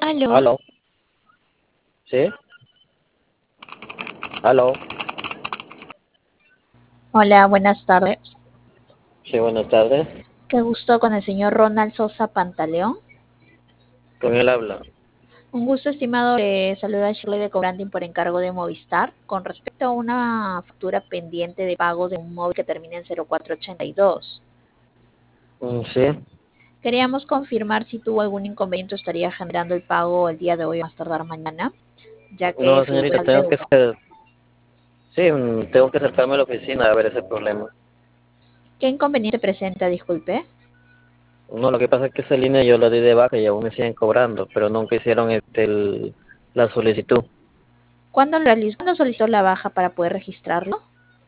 Aló, ¿Aló? ¿Sí? ¿Aló? hola, buenas tardes. Sí, buenas tardes. Qué gusto con el señor Ronald Sosa Pantaleón. Con él habla. Un gusto, estimado. Saluda a Shirley de Cobranding por encargo de Movistar. Con respecto a una factura pendiente de pago de un móvil que termina en 0482. Sí. Queríamos confirmar si tuvo algún inconveniente o estaría generando el pago el día de hoy o más tardar mañana, ya que No, señorita, figura el deuda. Sí, tengo que acercarme a la oficina a ver ese problema. ¿Qué inconveniente presenta, disculpe? No, lo que pasa es que esa línea yo la di de baja y aún me siguen cobrando, pero nunca hicieron la solicitud. ¿Cuándo solicitó la baja para poder registrarlo?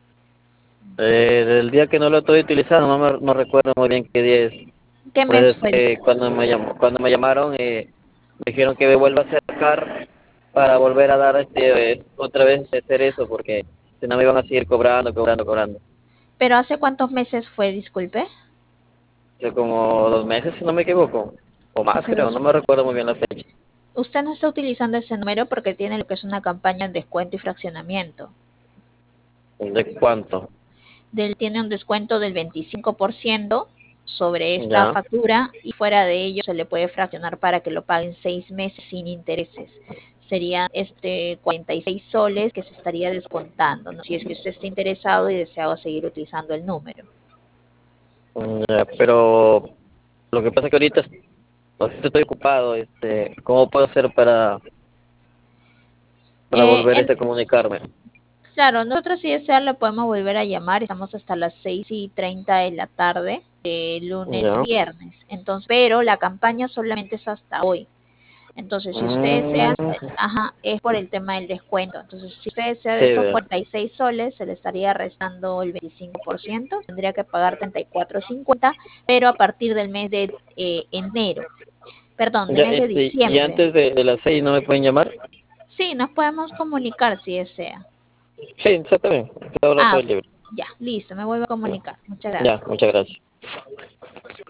Del día que no lo estoy utilizando, no recuerdo muy bien qué día es. ¿Qué Por mes eso es fue? que cuando me llamaron, me dijeron que me vuelva a acercar para volver a dar otra vez hacer eso, porque si no me iban a seguir cobrando. ¿Pero hace cuántos meses fue, disculpe? Hace como 2 meses, si no me equivoco, o más Hace creo, dos. no me recuerdo muy bien la fecha. Usted no está utilizando ese número porque tiene lo que es una campaña en descuento y fraccionamiento. ¿De cuánto? Tiene un descuento del 25% sobre esta Ya. factura y fuera de ello se le puede fraccionar para que lo paguen 6 meses sin intereses. Serían 46 soles que se estaría descontando, ¿no? Si es que usted está interesado y desea seguir utilizando el número. Ya, pero lo que pasa es que ahorita estoy ocupado, ¿cómo puedo hacer para Eh, volver en- a comunicarme? Claro, nosotros si desea lo podemos volver a llamar. Estamos hasta las 6:30 de la tarde, de lunes a Ya. viernes. Entonces, pero la campaña solamente es hasta hoy. Entonces, si usted desea, Mm, ajá, es por el tema del descuento. Entonces, si usted desea de sí, esos 46 soles, se le estaría restando el 25%. Tendría que pagar 34,50, pero a partir del mes de enero, perdón, del ya, mes de y diciembre. antes de las 6 no me pueden llamar. Sí, nos podemos comunicar si desea. Sí, exactamente, ahora Ah, estoy ok. libre. Ya, listo, me vuelvo a comunicar. Muchas Ya, gracias. muchas gracias.